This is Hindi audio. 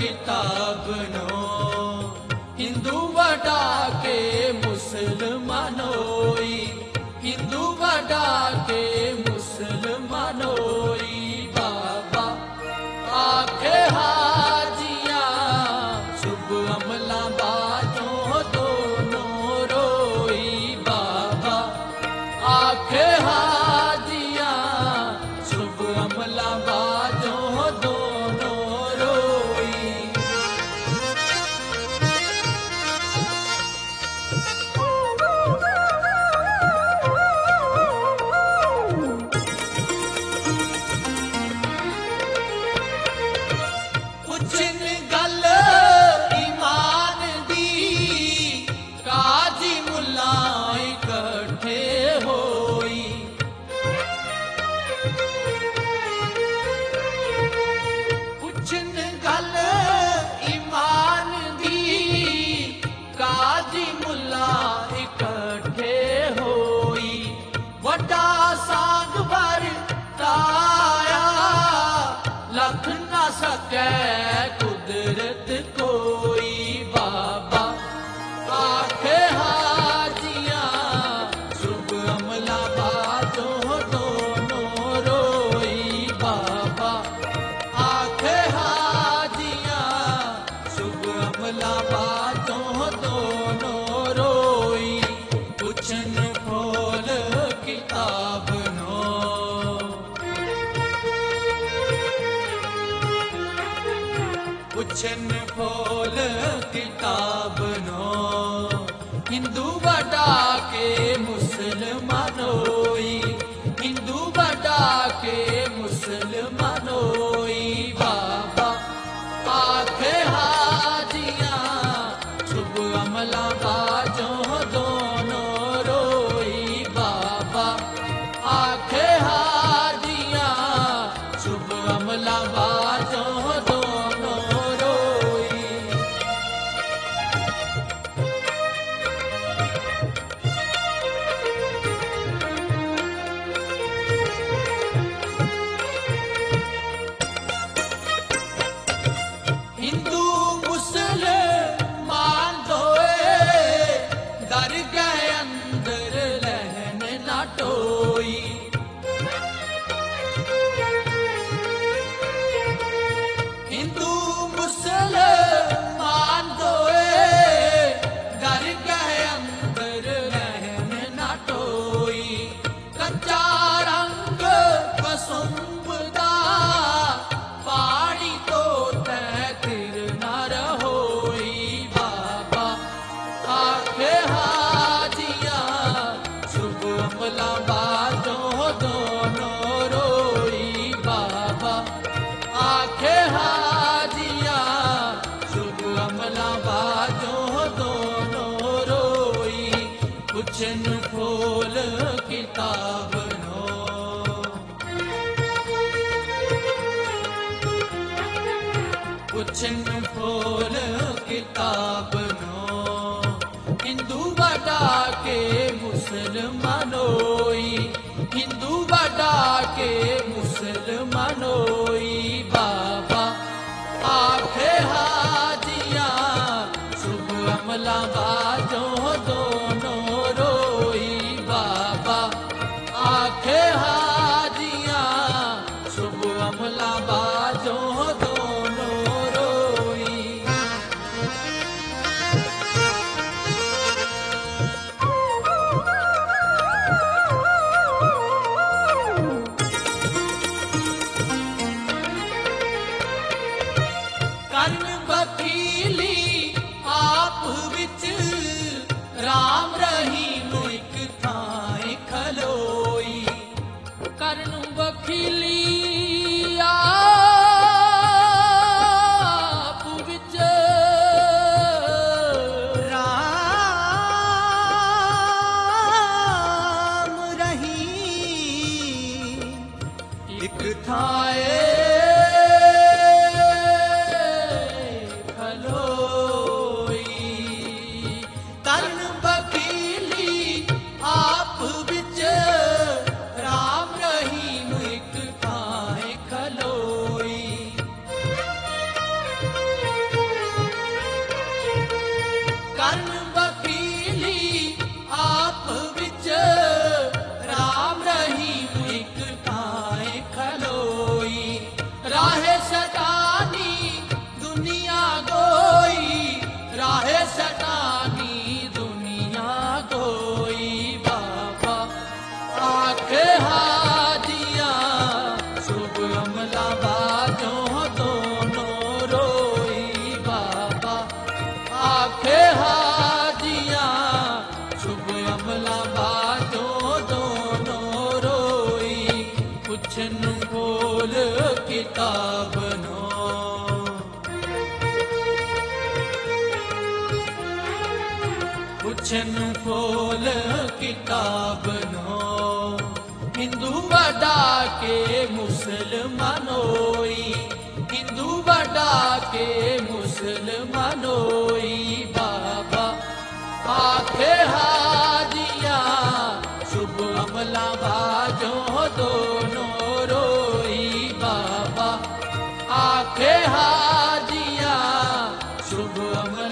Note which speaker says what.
Speaker 1: किताब नो हिंदू वडा के मुसलमानोई हिंदू वडा के मुसलमानोई बाबा आखे हाजिया शुभ अमला बाजों दोनों रोई बाबा आखे हाजिया शुभ अमला बाजों दोनों रोई पुछन गल ईमान दी काजी मुल्ला इकट्ठे होई पुछन गल ईमान दी काजी मुल्ला इकट्ठे होई वड्डा सांग भर ताया लख न सकै कुदरत कोई बाबा आखे हाजिया शुभ अमला बाजों दोनों रोई बाबा आखे हाजिया शुभ अमला बाजों दोनों रोई पुछन खोल किताब नो पुछन खोल किताब नो हिंदू वडा के मुसलमानोई हिंदू वडा के मुसलमानोई बाबा आखे हाजिया शुभ अमला बाजों दोनों रोई बाबा आखे हाजिया शुभ अमला बाजों दोनों रोई हिंदू मुसलमान दोए दर गए अंदर लहन ना टोई हिंदू मुसलमान दोए दर गए अंदर लहन ना टोई कच्चा रंग कसुंबदा पानी तो तैतिर न रहोई बाबा आखे हाजिया शुभ अमला बाजों दोनों रोई बाबा आखे हाजिया शुभ अमला बाजों दोनों रोई पुछन खोल किताब नो पुछन खोल किताब नो हिंदू वडा के मुसलमानोई हिंदू वडा के मुसलमानोई बाबा आखे हाजिया शुभ अमला बाजों दोनों रोई बाबा आखे हाजिया शुभ अमला बाजों दोनों रोई पुछन खोल किताब नो हिंदू वडा के मुसलमानोई हिंदू वडा के मुसलमानोई बाबा आखे हाजिया शुभ अमला बाजो दोनों रोई बाबा आखे हाजिया शुभ अमला